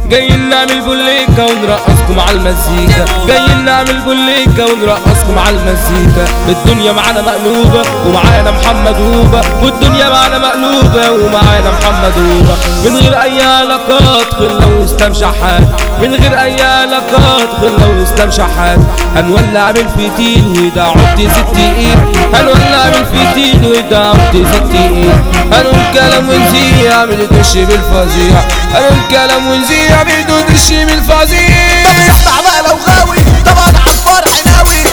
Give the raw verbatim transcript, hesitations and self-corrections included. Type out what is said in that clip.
جايين نعمل بوليكا ونرقصكم على المزيكا، جايين نعمل بوليكا ونرقصكم على المزيكا. الدنيا معانا مقلوبة ومعانا محمد هوبة، والدنيا معانا مقلوبة ومعانا محمد هوبة. من غير أي علاقات خلة واسلام شحات، من غير أي علاقات خلة واسلام شحات. هنولع بالفتيل وده عدي ست ايد، هنولع بالفتيل وده عدي ست ايد. هنقول كلام ونزيع من الدش بالفظيع، هنقول كلام ونزيع من الدش بالفظيع. طب اسمع بقى لو غاوي طبعا عالفرح ناوي،